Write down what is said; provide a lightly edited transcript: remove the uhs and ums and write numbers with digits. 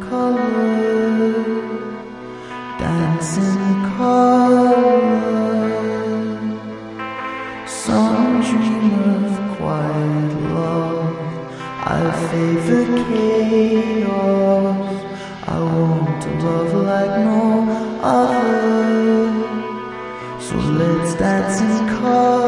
color, dance in color. Some dream of quiet love, I favor chaos. I want a love like no other, so let's dance in color.